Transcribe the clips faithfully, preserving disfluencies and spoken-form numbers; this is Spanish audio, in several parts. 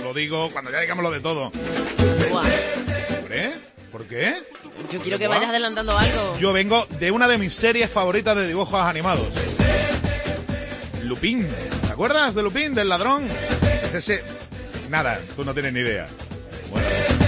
lo digo cuando ya digamos lo de todo. Guau. ¿Hombre? ¿Por qué? Yo quiero que vayas adelantando algo. Yo vengo de una de mis series favoritas de dibujos animados. Lupin. ¿Te acuerdas de Lupin, del ladrón? Es ese... Nada, tú no tienes ni idea. Bueno.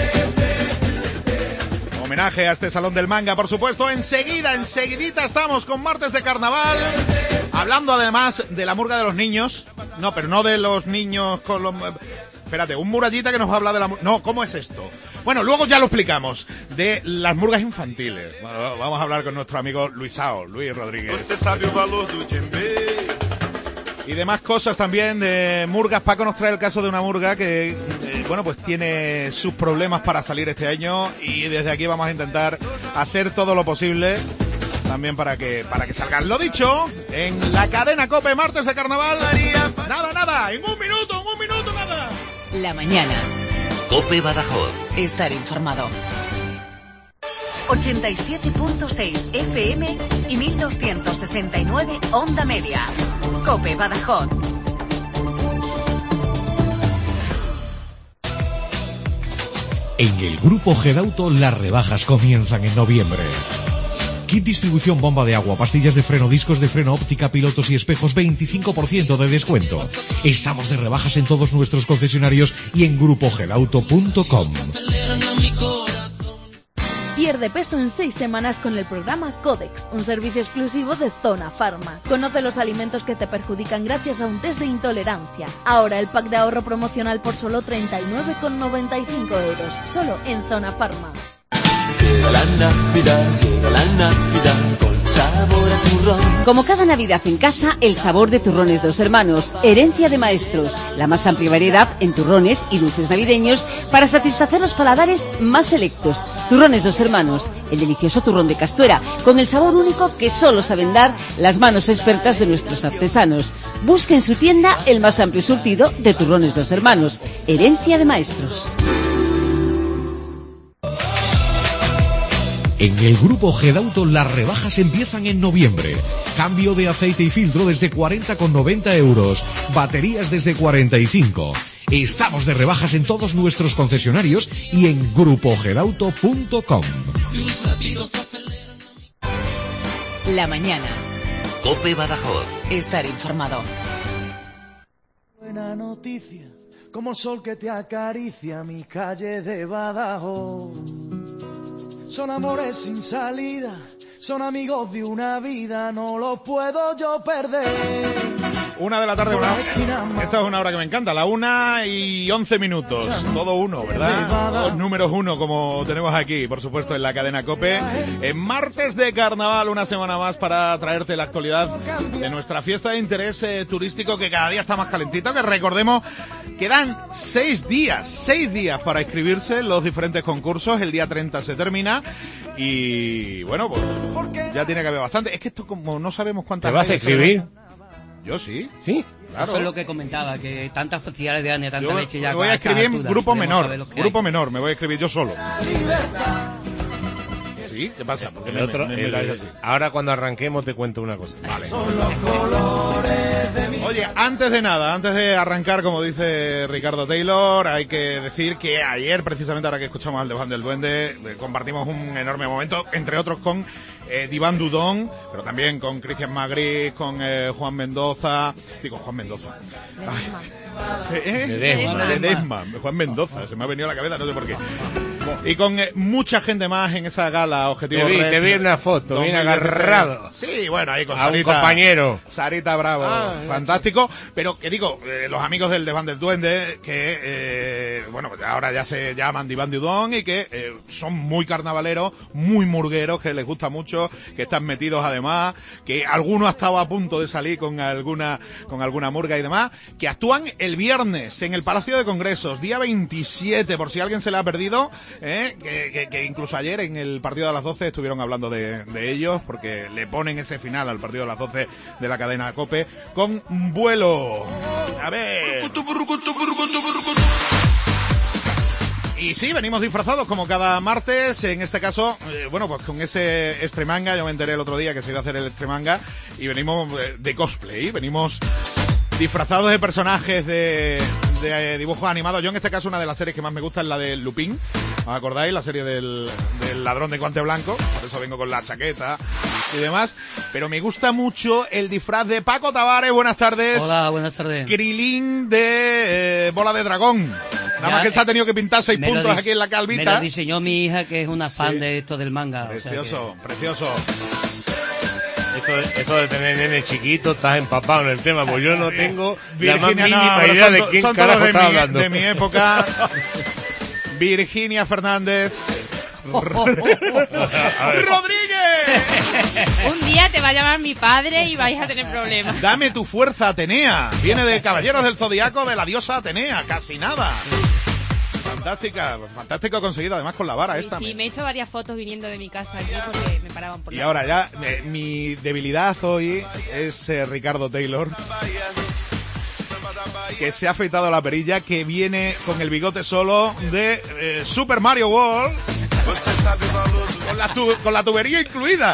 Homenaje a este salón del manga, por supuesto. Enseguida, enseguidita estamos con Martes de Carnaval. Hablando además de la murga de los niños. No, pero no de los niños con los... Espérate, un murallita que nos va a hablar de la... No, ¿cómo es esto? Bueno, luego ya lo explicamos. De las murgas infantiles. Bueno, vamos a hablar con nuestro amigo Luisao, Luis Rodríguez. Você sabe o valor do djembe. Y demás cosas también de murgas. Paco nos trae el caso de una murga que, eh, bueno, pues tiene sus problemas para salir este año. Y desde aquí vamos a intentar hacer todo lo posible también para que para que salgan. Lo dicho, en la cadena COPE, Martes de Carnaval. Nada, nada, en un minuto, en un minuto, nada. La mañana. COPE Badajoz. Estar informado. ochenta y siete punto seis F M y mil doscientos sesenta y nueve Onda Media. COPE Badajoz. En el Grupo Gedauto las rebajas comienzan en noviembre. Kit distribución bomba de agua, pastillas de freno, discos de freno, óptica, pilotos y espejos, veinticinco por ciento de descuento. Estamos de rebajas en todos nuestros concesionarios y en grupo gedauto punto com. Pierde peso en seis semanas con el programa Codex, un servicio exclusivo de Zona Pharma. Conoce los alimentos que te perjudican gracias a un test de intolerancia. Ahora el pack de ahorro promocional por solo treinta y nueve con noventa y cinco euros, solo en Zona Pharma. Llega la Navidad, llega la Navidad con sabor a turrón. Como cada Navidad en casa, el sabor de Turrones Dos Hermanos, herencia de maestros, la más amplia variedad en turrones y dulces navideños para satisfacer los paladares más selectos. Turrones Dos Hermanos, el delicioso turrón de Castuera, con el sabor único que solo saben dar las manos expertas de nuestros artesanos. Busque en su tienda el más amplio surtido de Turrones Dos Hermanos, herencia de maestros. En el Grupo Gedauto las rebajas empiezan en noviembre. Cambio de aceite y filtro desde cuarenta con noventa euros. Baterías desde cuarenta y cinco. Estamos de rebajas en todos nuestros concesionarios y en grupo gedauto punto com. La mañana. COPE Badajoz. Estar informado. Buena noticia, como el sol que te acaricia mi calle de Badajoz. Son amores sin salida, son amigos de una vida, no los puedo yo perder. Una de la tarde, una... esta es una hora que me encanta, la una y once minutos, todo uno, ¿verdad? Todos números uno, como tenemos aquí, por supuesto, en la cadena COPE. En Martes de Carnaval, una semana más para traerte la actualidad de nuestra fiesta de interés eh, turístico, que cada día está más calentita, que recordemos, quedan seis días, seis días para inscribirse en los diferentes concursos, el día treinta se termina. Y bueno, pues ya tiene que haber bastante. Es que esto, como no sabemos cuántas... ¿Te vas a inscribir? Yo sí. ¿Sí? Claro. Eso es lo que comentaba, que tantas facilidades de año, tanta yo leche ya... Me voy a escribir en grupo menor, grupo hay. menor, me voy a escribir yo solo. ¿Sí? ¿Qué pasa? ¿Por qué El me, otro, me, me el, miráis así? Ahora cuando arranquemos te cuento una cosa. Vale. Oye, antes de nada, antes de arrancar, como dice Ricardo Taylor, hay que decir que ayer, precisamente ahora que escuchamos al Desván del Duende, compartimos un enorme momento, entre otros con eh, Diván Dudón, pero también con Cristian Magris, con eh, Juan Mendoza, digo Juan Mendoza. Ay. ¿Eh? Ledesma. Ledesma. Juan Mendoza, se me ha venido a la cabeza, no sé por qué. Y con eh, mucha gente más en esa gala Objetivo Te vi, Red. te vi en una foto, bien agarrado. Sí, bueno, ahí con a Sarita. un compañero. Sarita Bravo, Ah, fantástico. Pero que digo, eh, los amigos del Desván del Duende, que, eh, bueno, pues ahora ya se llaman Diván Dudón y que eh, son muy carnavaleros, muy murgueros, que les gusta mucho, que están metidos además, que alguno ha estado a punto de salir con alguna, con alguna murga y demás, que actúan el viernes en el Palacio de Congresos, día veintisiete, por si alguien se le ha perdido, eh, que, que, que incluso ayer en el partido de las doce estuvieron hablando de, de ellos, porque le ponen ese final al partido de las doce de la cadena COPE con vuelo. A ver. Y sí, venimos disfrazados como cada martes, en este caso, eh, bueno, pues con ese extremanga, yo me enteré el otro día que se iba a hacer el extremanga, y venimos eh, de cosplay, venimos disfrazados de personajes de, de dibujos animados. Yo en este caso una de las series que más me gusta es la de Lupin. ¿Os acordáis? La serie del, del ladrón de guante blanco. Por eso vengo con la chaqueta y demás. Pero me gusta mucho el disfraz de Paco Tavares. Buenas tardes. Hola, buenas tardes. Krilin de eh, Bola de Dragón. Nada Ya, más que se ha tenido que pintar seis puntos dis- aquí en la calvita. Me lo diseñó mi hija, que es una fan Sí. de esto del manga. Precioso, o sea que... precioso. Esto de, esto de tener nene chiquito, estás empapado en el tema, pues yo no tengo la más Virginia, mínima no, pero idea son de to- quién son todos carajo de está mi, hablando. de mi época. Virginia Fernández. ¡Rodríguez! Un día te va a llamar mi padre y vais a tener problemas. Dame tu fuerza, Atenea. Viene de Caballeros del Zodiaco de la diosa Atenea. Casi nada. Fantástica, fantástico conseguido, además con la vara esta. Sí, me he hecho varias fotos viniendo de mi casa aquí porque me paraban por Y la ahora ya, eh, mi debilidad hoy es eh, Ricardo Taylor, que se ha afeitado la perilla, que viene con el bigote solo de eh, Super Mario World, con la, tu- con la tubería incluida.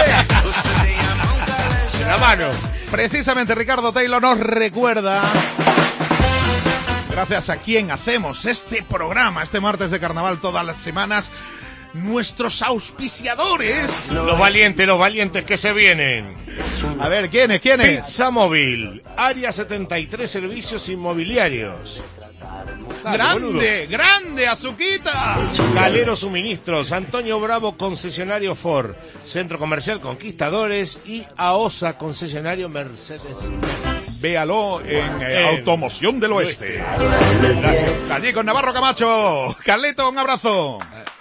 En la mano. Precisamente Ricardo Taylor nos recuerda, gracias a quien hacemos este programa, este martes de carnaval todas las semanas, nuestros auspiciadores. Los valientes, los valientes que se vienen. A ver, ¿quiénes, quiénes? Pizza Móvil, Área setenta y tres Servicios Inmobiliarios. Dale, ¡Grande, boludo. grande, Azuquita! Galero Suministros, Antonio Bravo, concesionario Ford, Centro Comercial Conquistadores y AOSA, concesionario Mercedes. Véalo en eh, En Automoción del Oeste. Allí con Navarro Camacho. Carleto, un abrazo.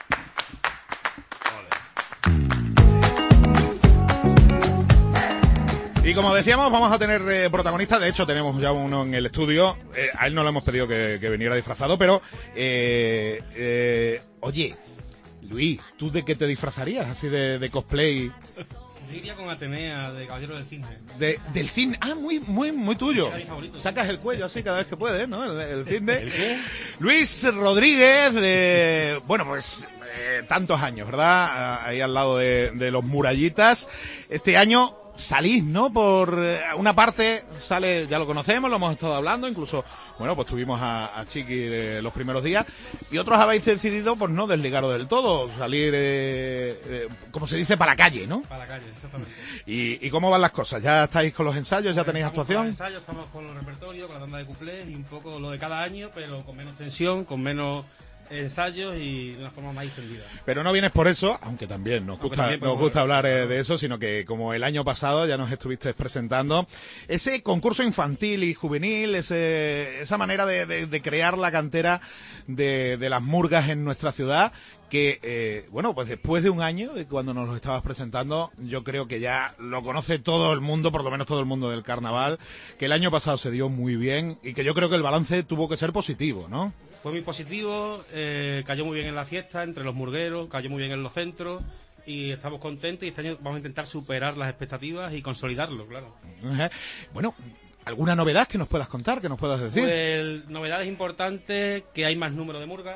Y como decíamos, vamos a tener eh, protagonistas. De hecho, tenemos ya uno en el estudio. Eh, a él no le hemos pedido que, que viniera disfrazado, pero... Eh, eh, oye, Luis, ¿tú de qué te disfrazarías? Así de, de cosplay... Yo iría con Atenea, de Caballero del Cisne. De, del cine, ah, muy, muy, muy tuyo. Era mi favorito. Sacas el cuello así cada vez que puedes, ¿no? El, el cine. Luis Rodríguez, de, bueno, pues, eh, tantos años, ¿verdad? Ahí al lado de, de los Murallitas. Este año salís, ¿no? Por eh, una parte sale, ya lo conocemos, lo hemos estado hablando, incluso, bueno, pues tuvimos a, a Chiqui eh, los primeros días, y otros habéis decidido, pues no desligaros del todo, salir, eh, eh, como se dice, para la calle, ¿no? Para la calle, exactamente. ¿Y, y cómo van las cosas? ¿Ya estáis con los ensayos? ¿Ya tenéis Estamos actuación? Con los ensayos, estamos con los repertorios, con la tanda de cuplés y un poco lo de cada año, pero con menos tensión, con menos ensayos y de una forma más extendida. Pero no vienes por eso, aunque también nos Aunque gusta, también nos podemos gusta hablar, hablar eh, de eso, sino que como el año pasado ya nos estuviste presentando ese concurso infantil y juvenil, ese, esa manera de, de, de crear la cantera de, de las murgas en nuestra ciudad, que, eh, bueno, pues después de un año de cuando nos lo estabas presentando, yo creo que ya lo conoce todo el mundo, por lo menos todo el mundo del carnaval, que el año pasado se dio muy bien y que yo creo que el balance tuvo que ser positivo, ¿no? Fue muy positivo, eh, cayó muy bien en la fiesta, entre los murgueros, cayó muy bien en los centros y estamos contentos y este año vamos a intentar superar las expectativas y consolidarlo, claro. Ajá. Bueno, ¿alguna novedad que nos puedas contar, que nos puedas decir? Pues novedades importantes, que hay más número de murgas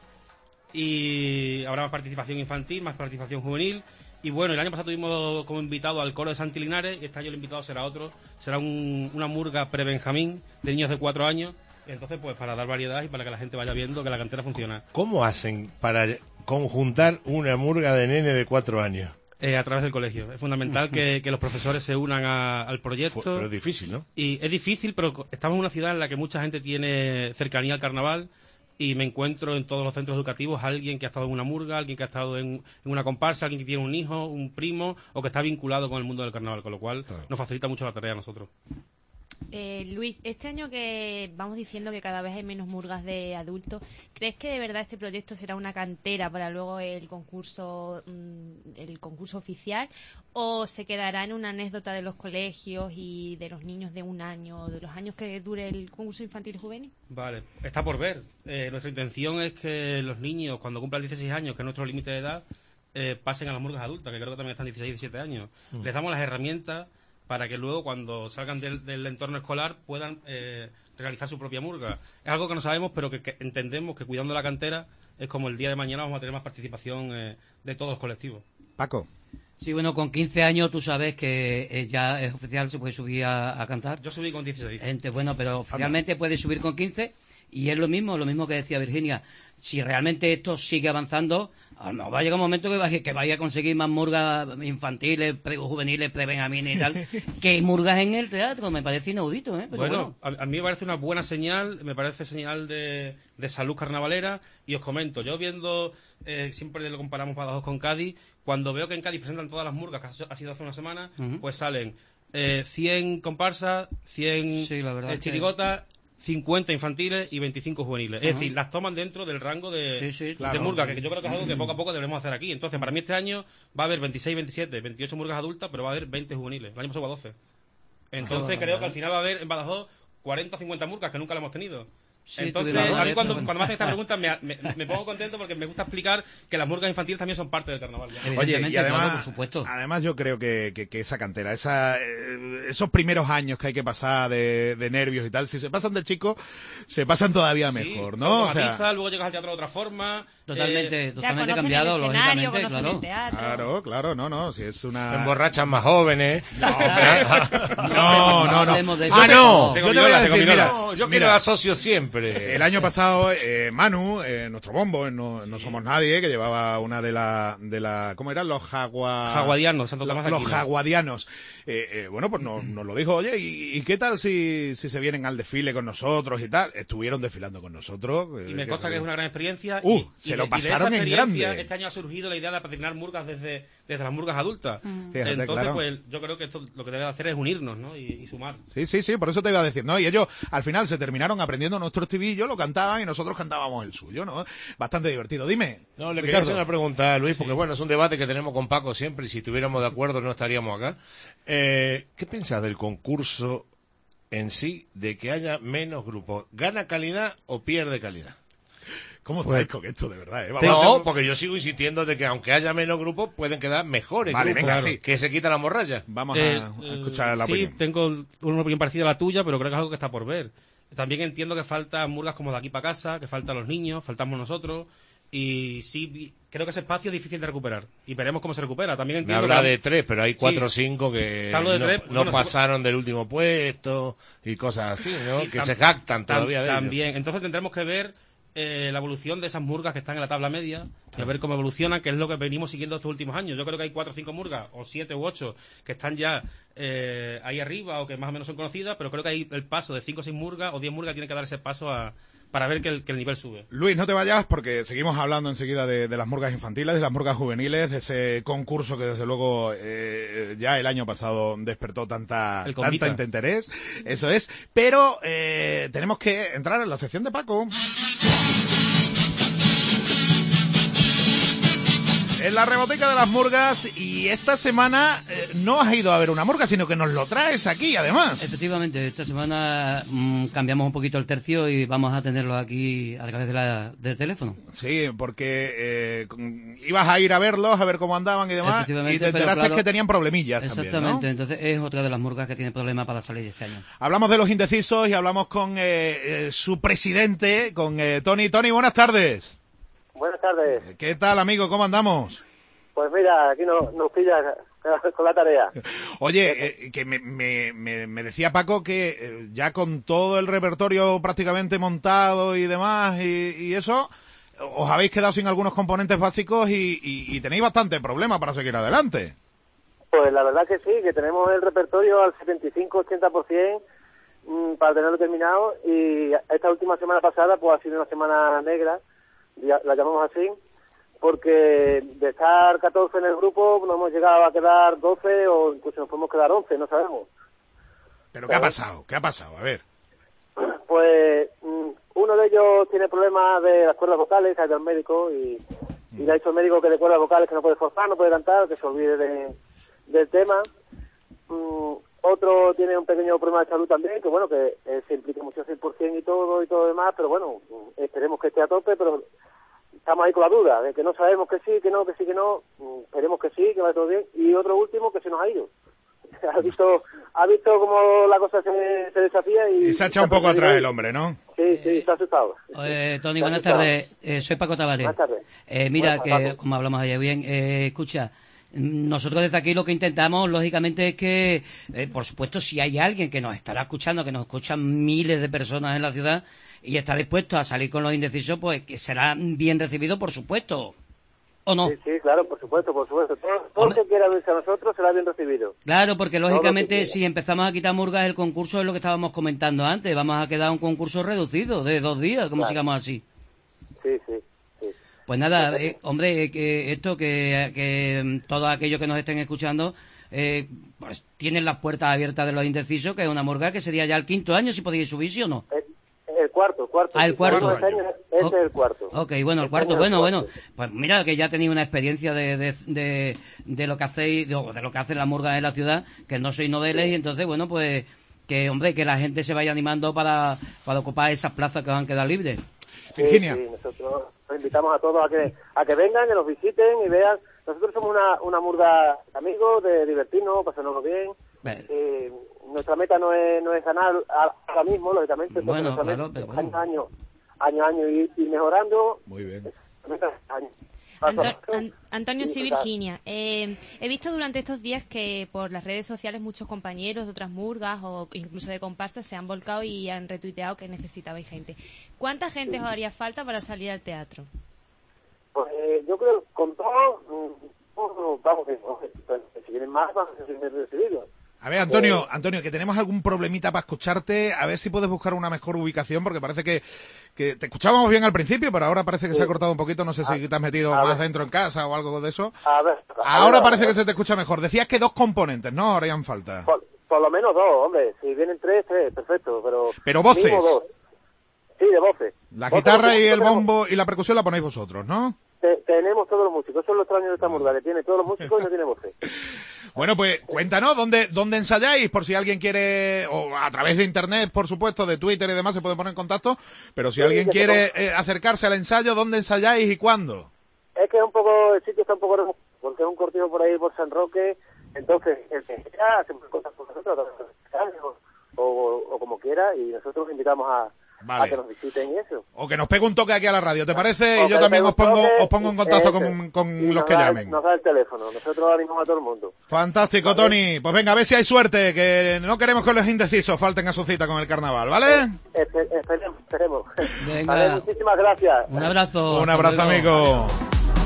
y habrá más participación infantil, más participación juvenil. Y bueno, el año pasado tuvimos como invitado al coro de Santi Linares y este año el invitado será otro, será un, una murga pre-Benjamín de niños de cuatro años. Entonces, pues para dar variedad y para que la gente vaya viendo que la cantera funciona. ¿Cómo hacen para conjuntar una murga de nene de cuatro años? Eh, a través del colegio. Es fundamental que, que los profesores se unan a- al proyecto. Pero es difícil, ¿no? Y es difícil, pero estamos en una ciudad en la que mucha gente tiene cercanía al carnaval y me encuentro en todos los centros educativos a alguien que ha estado en una murga, alguien que ha estado en, en una comparsa, alguien que tiene un hijo, un primo o que está vinculado con el mundo del carnaval, con lo cual nos facilita mucho la tarea a nosotros. Eh, Luis, este año que vamos diciendo que cada vez hay menos murgas de adultos, ¿crees que de verdad este proyecto será una cantera para luego el concurso mmm, el concurso oficial o se quedará en una anécdota de los colegios y de los niños de un año, de los años que dure el concurso infantil y juvenil? Vale, está por ver. Eh, nuestra intención es que los niños, cuando cumplan dieciséis años, que es nuestro límite de edad, eh, pasen a las murgas adultas, que creo que también están dieciséis, diecisiete años. Mm. Les damos las herramientas para que luego, cuando salgan del, del entorno escolar, puedan eh, realizar su propia murga. Es algo que no sabemos, pero que, que entendemos que cuidando la cantera es como el día de mañana vamos a tener más participación eh, de todos los colectivos. Paco. Sí, bueno, con quince años tú sabes que eh, ya es oficial, se puede subir a, a cantar. Yo subí con dieciséis. Gente, bueno, pero oficialmente puedes subir con quince y es lo mismo, lo mismo que decía Virginia. Si realmente esto sigue avanzando, a lo mejor va a llegar un momento que vaya, que vaya a conseguir más murgas infantiles, pre juveniles, pre-benjamines y tal, que murgas en el teatro. Me parece inaudito, ¿eh? Pero bueno, bueno. A, a mí me parece una buena señal, me parece señal de, de salud carnavalera. Y os comento, yo viendo, eh, siempre lo comparamos Badajoz con Cádiz, cuando veo que en Cádiz presentan todas las murgas, que ha sido hace una semana, uh-huh. pues salen eh, cien comparsas, cien sí, la verdad eh, chirigotas, que... cincuenta infantiles y veinticinco juveniles. Uh-huh. Es decir, las toman dentro del rango de, sí, sí, claro. de murga, que yo creo que es algo que poco a poco debemos hacer aquí. Entonces, para mí este año va a haber veintiséis, veintisiete, veintiocho murgas adultas, pero va a haber veinte juveniles. El año pasado hubo doce. Entonces, creo que al final va a haber en Badajoz cuarenta o cincuenta murgas, que nunca la hemos tenido. Sí, Entonces, a mí cuando, cuando me hacen estas preguntas me, me, me pongo contento porque me gusta explicar que las murgas infantiles también son parte del carnaval. ¿Ya? Oye, y además, claro, por supuesto. además yo creo que, que, que esa cantera, esa, eh, esos primeros años que hay que pasar de, de nervios y tal, si se pasan de chico, se pasan todavía mejor, sí, ¿no? O sea, sea, luego llegas al teatro de otra forma. Totalmente, eh, totalmente cambiado, lógicamente, claro. Claro, claro, no, no, si es una... Se emborrachan más jóvenes. No, no, no. no, no. Ah, no. Yo te voy a decir, mira, no, yo mira, quiero asocio siempre. El año pasado, eh, Manu, eh, nuestro bombo, no, no somos nadie, que llevaba una de la, de la, ¿cómo eran? Los jagua... jaguadianos, Santo Tomás de Los Aquino. jaguadianos. Eh, eh, bueno, pues nos, nos lo dijo, oye, ¿y, y qué tal si, si se vienen al desfile con nosotros y tal? Estuvieron desfilando con nosotros. Y me consta que es una gran experiencia. Uh, y, se y lo de, pasaron y de esa en grande. Este año ha surgido la idea de patrocinar murgas desde, desde las murgas adultas. Mm. Fíjate, Entonces, claro. pues yo creo que esto lo que debe hacer es unirnos, ¿no? Y, y sumar. Sí, sí, sí, por eso te iba a decir, ¿no? Y ellos al final se terminaron aprendiendo nuestro estribillo, lo cantaban y nosotros cantábamos el suyo, ¿no? Bastante divertido. Dime. No, le Ricardo. quería hacer una pregunta a Luis, porque bueno, es un debate que tenemos con Paco siempre y si estuviéramos de acuerdo no estaríamos acá. Eh, ¿Qué piensas del concurso en sí, de que haya menos grupos? ¿Gana calidad o pierde calidad? ¿Cómo Pues, estáis con esto, de verdad? Eh? No, porque yo sigo insistiendo de que aunque haya menos grupos, pueden quedar mejores Vale, grupos, venga, claro, sí. que se quita la morralla. Vamos Eh, a, a escuchar la sí, opinión. tengo una opinión parecida a la tuya, pero creo que es algo que está por ver. También entiendo que faltan murgas como de aquí para casa, que faltan los niños, faltamos nosotros. Y sí, creo que ese espacio es difícil de recuperar. Y veremos cómo se recupera. También Me entiendo habla que... de tres, pero hay cuatro o Sí. cinco que Te hablo de no, tres, no bueno, pasaron del último puesto y cosas así, ¿no? Sí, que tam- se jactan tam- todavía de ello. También. Entonces tendremos que ver eh, la evolución de esas murgas que están en la tabla media, y a ver cómo evolucionan, que es lo que venimos siguiendo estos últimos años. Yo creo que hay cuatro o cinco murgas, o siete u ocho, que están ya eh, ahí arriba o que más o menos son conocidas, pero creo que hay el paso de cinco o seis murgas o diez murgas tiene que dar ese paso a, para ver que el, que el nivel sube. Luis, no te vayas porque seguimos hablando enseguida de, de las murgas infantiles, de las murgas juveniles, de ese concurso que desde luego eh, ya el año pasado despertó tanta, El tanta Convita. interés. Eso es. Pero eh, tenemos que entrar en la sección de Paco. En la reboteca de las murgas, y esta semana eh, no has ido a ver una murga, sino que nos lo traes aquí, además. Efectivamente, esta semana mmm, cambiamos un poquito el tercio y vamos a tenerlo aquí a través de la, del teléfono. Sí, porque eh, con- ibas a ir a verlos, a ver cómo andaban y demás, y Efectivamente, te pero enteraste claro, que tenían problemillas Exactamente, también, ¿no? entonces es otra de las murgas que tiene problemas para salir este año. Hablamos de los indecisos y hablamos con eh, eh, su presidente, con eh, Tony. Tony, buenas tardes. Buenas tardes. ¿Qué tal, amigo? ¿Cómo andamos? Pues mira, aquí nos, nos pilla con la tarea. Oye, eh, que me, me, me, me decía Paco que eh, ya con todo el repertorio prácticamente montado y demás y, y eso, os habéis quedado sin algunos componentes básicos y, y, y tenéis bastante problema para seguir adelante. Pues la verdad que sí, que tenemos el repertorio al setenta y cinco ochenta por ciento mmm, para tenerlo terminado, y esta última semana pasada pues ha sido una semana negra, ya- la llamamos así, porque de estar catorce en el grupo nos hemos llegado a quedar doce o incluso nos podemos quedar once, no sabemos. ¿Pero qué ha pasado? ¿Qué ha pasado? A ver. Pues mm, uno de ellos tiene problemas de las cuerdas vocales, ha ido al médico y, y le ha dicho el médico que de cuerdas vocales que no puede forzar, no puede cantar, que se olvide de, del tema. Mm, otro tiene un pequeño problema de salud también, que bueno, que eh, se implica mucho cien por ciento y todo y todo lo demás, pero bueno, mm, esperemos que esté a tope, pero estamos ahí con la duda, de que no sabemos que sí, que no, que sí, que no, mm, esperemos que sí, que va todo bien. Y otro último que se nos ha ido. ha visto ha visto cómo la cosa se, se desafía y... Y se ha echado un poco atrás el hombre, ¿no? Sí, sí, está asustado. Eh, Tony, Está buenas asustado. tardes. Eh, soy Paco Tavares. Buenas tardes. Eh, mira, Buenas que tardes, Paco. como hablamos ayer bien, eh, escucha, nosotros desde aquí lo que intentamos, lógicamente, es que, eh, por supuesto, si hay alguien que nos estará escuchando, que nos escuchan miles de personas en la ciudad y está dispuesto a salir con los indecisos, pues que será bien recibido, por supuesto. ¿O no? Sí, sí, claro, por supuesto, por supuesto. Todo, todo el que quiera unirse a nosotros será bien recibido. Claro, porque Todo lógicamente lo que si empezamos a quitar murgas, el concurso es lo que estábamos comentando antes. Vamos a quedar un concurso reducido de dos días, como Claro. sigamos así. Sí, sí, sí. Pues nada, eh, hombre, eh, que esto, que, que mm, todos aquellos que nos estén escuchando, eh, pues tienen las puertas abiertas de los indecisos, que es una murga que sería ya el quinto año, si podéis subir, ¿sí o no? El, el cuarto, el cuarto. Ah, el cuarto. Este año, este Oh, es el cuarto. Ok, bueno, el Este cuarto, año bueno, es el bueno. Pues mira, que ya tenéis una experiencia de, de, de, de lo que hacéis, de, de lo que hacen las murgas en la ciudad, que no sois noveles, y entonces, bueno, pues, que hombre, que la gente se vaya animando para, para ocupar esas plazas que van a quedar libres. Virginia. Sí, sí, nosotros los invitamos a todos a que a que vengan, que nos visiten y vean. Nosotros somos una, una murga de amigos, de divertirnos, pasarnos bien. Bueno. Eh, nuestra meta no es, no es ganar a- ahora mismo, lógicamente. porque Bueno, nuestra claro, meta pero es bueno. año a año, año, a año ir, ir mejorando. Muy bien. Nuestra meta es año. Paso a Anto- paso. An- Antonio, Sí, sí, total. Virginia. Eh, he visto durante estos días que por las redes sociales muchos compañeros de otras murgas o incluso de comparsas se han volcado y han retuiteado que necesitabais gente. ¿Cuánta gente os haría falta para salir al teatro? Pues eh, yo creo que con todo, mm, todo, vamos, que, oye, pues, si vienen más, van a ser recibidos. A ver, Antonio, Antonio, que tenemos algún problemita para escucharte, a ver si puedes buscar una mejor ubicación, porque parece que, que te escuchábamos bien al principio, pero ahora parece que se ha cortado un poquito, no sé si te has metido a más ver. dentro en casa o algo de eso. A ver. a Ahora ver, parece a ver. que se te escucha mejor. Decías que dos componentes, ¿no? Harían falta. Por, por lo menos dos, hombre. Si vienen tres, tres, perfecto. Pero, Pero voces. mínimo dos. Sí, de voces. La Voces, guitarra porque y el nosotros bombo y la percusión la ponéis vosotros, ¿no? te- tenemos todos los músicos. Eso es lo extraño de esta murga, que tiene todos los músicos y no tiene voces. Bueno, pues cuéntanos, ¿dónde, dónde ensayáis? Por si alguien quiere, o a través de internet, por supuesto, de Twitter y demás, se puede poner en contacto. Pero si Sí, alguien que se quiere ponga. eh, acercarse al ensayo, ¿dónde ensayáis y cuándo? Es que es un poco, el sitio está un poco, remo- porque es un cortijo por ahí por San Roque. Entonces, el que quiera, se puede contactar con nosotros, a través de o, o, o como quiera, y nosotros invitamos a, Vale. a que nos visiten y eso. O que nos pegue un toque aquí a la radio, ¿te parece? O Y yo que también le os pegue un pongo, toque, os pongo en contacto ese. con, con Y los nos que da- llamen. Nos da el teléfono, nosotros animamos a todo el mundo. Fantástico, Vale. Tony. Pues venga, a ver si hay suerte, que no queremos que los indecisos falten a su cita con el carnaval, ¿vale? Espe- esperemos, esperemos. Venga. Vale, muchísimas gracias. Un abrazo. Un hasta abrazo, luego. amigo.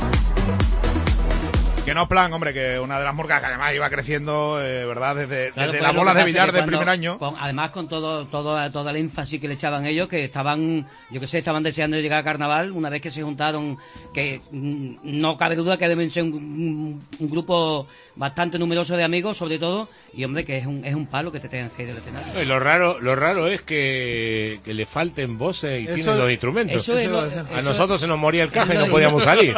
Que no plan, hombre, que una de las murgas que además iba creciendo, eh, ¿verdad? Desde, Claro, desde pues las lo bolas que de pasa billar es que del cuando- primer año. con- además, con todo, todo, todo el énfasis que le echaban ellos, que estaban, yo que sé, estaban deseando llegar a carnaval, una vez que se juntaron, que mm, no cabe duda que deben ser un, un- un grupo bastante numeroso de amigos, sobre todo, y hombre, que es un, es un palo que te tengan que ir del escenario. Y lo raro, lo raro es que, que le falten voces y Eso- tienen los instrumentos. eso es lo- a eso nosotros es- se nos moría el caja y es no lo- podíamos salir.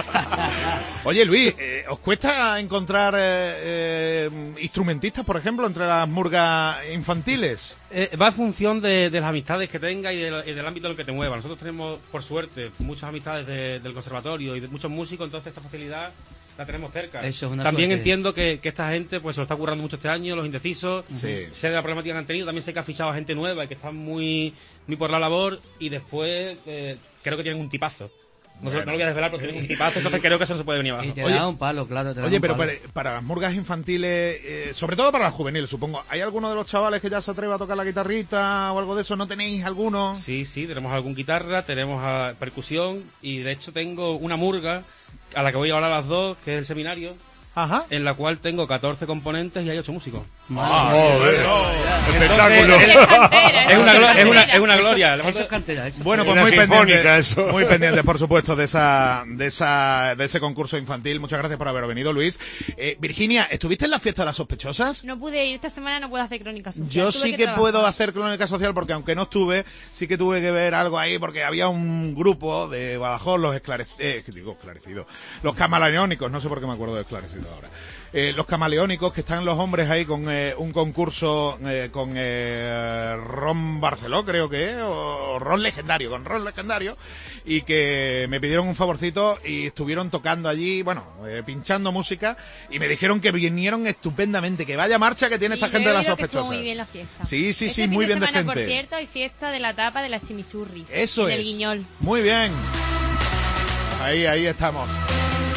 Oye, Luis, eh, ¿os cuesta encontrar eh, eh, instrumentistas, por ejemplo, entre las murgas infantiles? Eh, va en función de, de las amistades que tenga y, de- y del ámbito en el que te muevas. Nosotros tenemos, por suerte, muchas amistades de- del conservatorio y de muchos músicos, entonces esa facilidad la tenemos cerca. Eso es una También suerte. entiendo que, que esta gente pues se lo está currando mucho este año, los indecisos. Sí. Sé de la problemática que han tenido, también sé que ha fichado a gente nueva y que están muy, muy por la labor y después eh, creo que tienen un tipazo. No, se- Bueno. no lo voy a desvelar, pero tienen un tipazo, entonces creo que eso no se puede venir abajo. Y te Oye, da un palo, claro. Te da Oye, un pero palo. para, para las murgas infantiles, eh, sobre todo para las juveniles, supongo, ¿hay alguno de los chavales que ya se atreve a tocar la guitarrita o algo de eso? ¿No tenéis alguno? Sí, sí, tenemos algún guitarra, tenemos ah, percusión y de hecho tengo una murga a la que voy ahora a las dos, que es el seminario, Ajá. en la cual tengo catorce componentes y hay ocho músicos. Ah, Joder, espectáculo. Entonces, Sí, es cantera, Es una, eso glo- es una, cantera. es una gloria. Eso, eso es cantera, eso es Bueno, pues Una muy sinfónica, pendientes, eso. muy pendientes, por supuesto, de esa, de esa, de ese concurso infantil. Muchas gracias por haber venido, Luis. Eh, Virginia, ¿estuviste en la fiesta de las sospechosas? No pude ir esta semana, no puedo hacer crónica social. Yo Tuve sí que trabajar. puedo hacer crónica social porque aunque no estuve, sí que tuve que ver algo ahí porque había un grupo de Badajoz, los esclarecidos, eh, digo esclarecidos, los camaleónicos, no sé por qué me acuerdo de esclarecidos ahora. Eh, los camaleónicos, que están los hombres ahí con eh, un concurso eh, con eh, Ron Barceló, creo que es, o Ron Legendario, con Ron Legendario, y que me pidieron un favorcito y estuvieron tocando allí, bueno, eh, pinchando música, y me dijeron que vinieron estupendamente, que vaya marcha que tiene Sí, esta yo gente he de las oído que estuvo sospechosas. muy bien la fiesta. Sí, sí, Este sí, fin muy bien de semana, gente. Por cierto, hay fiesta de la tapa de las chimichurris. Eso en es. el Guiñol. Muy bien. Ahí, ahí estamos.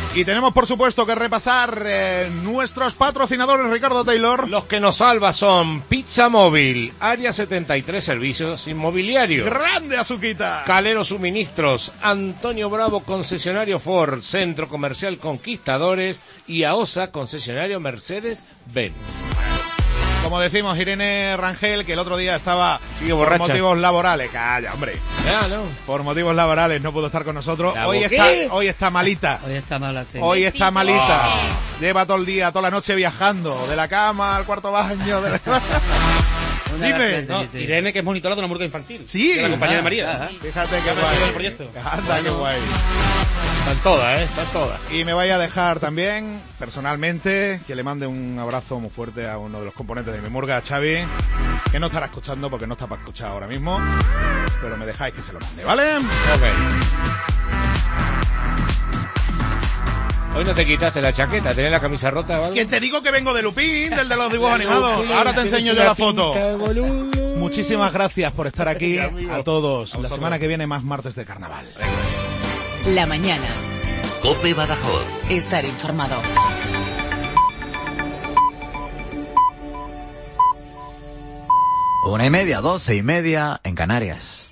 Y tenemos, por supuesto, que repasar eh, nuestros patrocinadores, Ricardo Taylor. Los que nos salva son Pizza Móvil, Área setenta y tres Servicios Inmobiliarios. ¡Grande Azuquita! Calero Suministros, Antonio Bravo Concesionario Ford, Centro Comercial Conquistadores y AOSA Concesionario Mercedes-Benz. Como decimos, Irene Rangel, que el otro día estaba Sigue por borracha. motivos laborales. Calla, hombre. Ya, no. Por motivos laborales no pudo estar con nosotros. ¿La Hoy boqué? está, hoy está malita. Hoy está mala, sí. Hoy está Besito. malita. Ah. Lleva todo el día, toda la noche viajando. De la cama al cuarto baño. De la... Una Dime. graciosa, No, sí, sí. Irene, que es monitora de una murga infantil. Sí. De la compañía de Ah, María. ajá. Fíjate qué Ya me guay. ayudó el proyecto. Anda, qué guay. Están todas, ¿eh? Están todas. Y me vaya a dejar también, personalmente, que le mande un abrazo muy fuerte a uno de los componentes de mi murga, a Xavi, que no estará escuchando porque no está para escuchar ahora mismo, pero me dejáis que se lo mande, ¿vale? Ok. Hoy no te quitaste la chaqueta, tenés la camisa rota o algo. Que te digo que vengo de Lupín, del de los dibujos animados. Ahora te enseño yo la foto. Muchísimas gracias por estar aquí a todos. La semana que viene más martes de carnaval. La mañana. Cope Badajoz. Estar informado. Una y media, doce y media en Canarias.